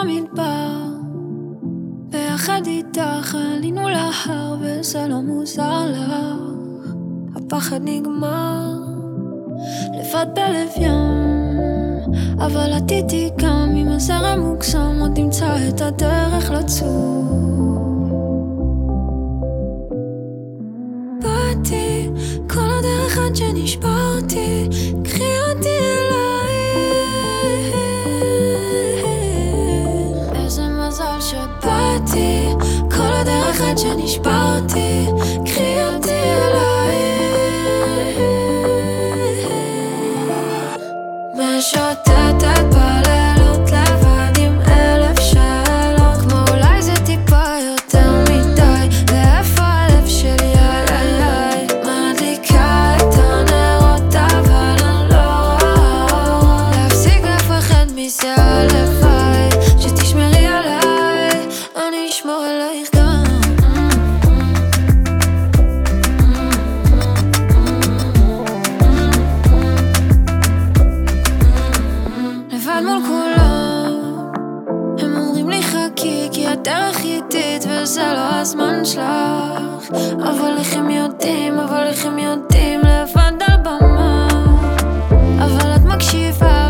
במדבר, ביחד איתך עלינו להר, וזה לא מוזר לך, הפחד נגמר, לבד בלב ים, אבל את איתי גם עם הזרם מוקסם, עוד נמצא את הדרך לצור. באתי כל הדרך עד שנשברתי, קחי אותי אלייך, איזה מזל שבאתי כל הדרך עד שנשברתי, קחי אותי אלייך, משוטטת בלילות לבד עם 1000 שאלות, כמו אולי זה טיפה יותר מדי, ואיפה הלב שלי איי, מדליקה את הנרות אבל אני לא רואה, להפסיק לפחד מזה הלוואי, שתשמרי עליי, אני אשמור עלייך גם. לבד מול כולם, הם אומרים לי חכי כי הדרך איטית וזה לא הזמן שלך, אבל איך הם יודעים, לבד על במה, אבל את מקשיבה